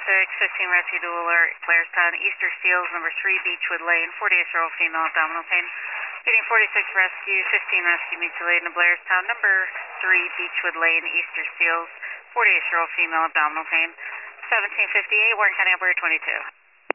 15 Rescue Dual Alert, Blairstown, Easter Seals, number 3, Beechwood Lane, 48-year-old female, abdominal pain. Reading 46 Rescue, 15 Rescue Mutual Aid in Blairstown, number 3, Beechwood Lane, Easter Seals, 48-year-old female, abdominal pain. 1758, Warren County Operator 22.